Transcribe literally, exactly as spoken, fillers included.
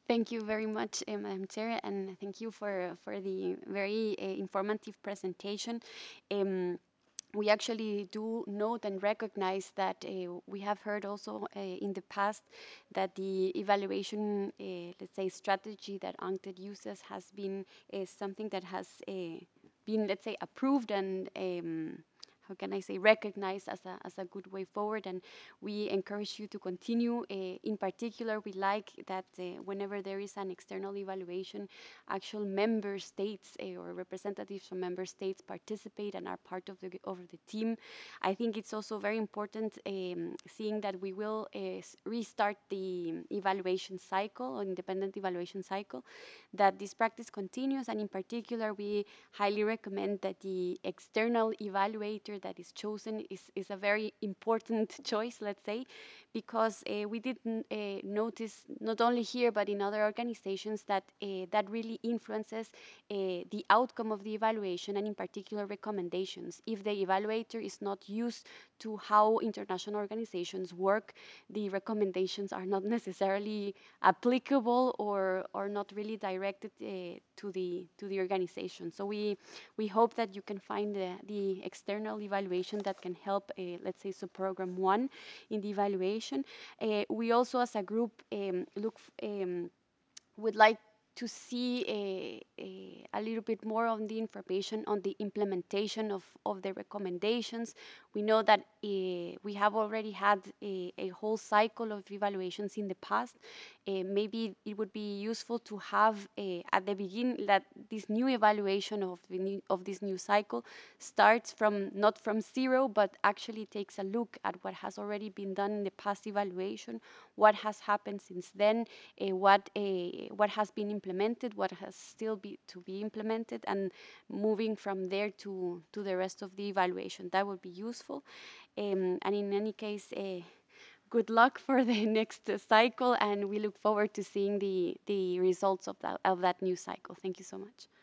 Thank you very much, uh, Madam Chair, and thank you for for the very uh, informative presentation. Um, we actually do note and recognize that uh, we have heard also uh, in the past that the evaluation, uh, let's say, strategy that UNCTAD uses has been uh, something that has uh, been, let's say, approved and um, how can I say, recognized as a, as a good way forward. And we encourage you to continue. Uh, in particular, we like that uh, whenever there is an external evaluation, actual member states uh, or representatives from member states participate and are part of the of the team. I think it's also very important, um, seeing that we will uh, restart the evaluation cycle or independent evaluation cycle, that this practice continues. And in particular, we highly recommend that the external evaluator that is chosen is, is a very important choice, let's say, because uh, we did uh, notice not only here but in other organizations that uh, that really influences uh, the outcome of the evaluation, and in particular recommendations. If the evaluator is not used to how international organizations work, the recommendations are not necessarily applicable or or not really directed uh, to the to the organization. So we we hope that you can find the, the external evaluation that can help, uh, let's say, subprogram one in the evaluation. Uh, we also, as a group, um, look um, would like to see a, a, a little bit more on the information on the implementation of, of the recommendations. We know that uh, we have already had a, a whole cycle of evaluations in the past. Uh, maybe it would be useful to have a, at the beginning that this new evaluation of, the new, of this new cycle starts from not from zero, but actually takes a look at what has already been done in the past evaluation, what has happened since then, uh, what uh, what has been implemented, what has still be to be implemented, and moving from there to to the rest of the evaluation. That would be useful. Um, and in any case, uh, good luck for the next uh, cycle, and we look forward to seeing the the results of that of that new cycle. Thank you so much.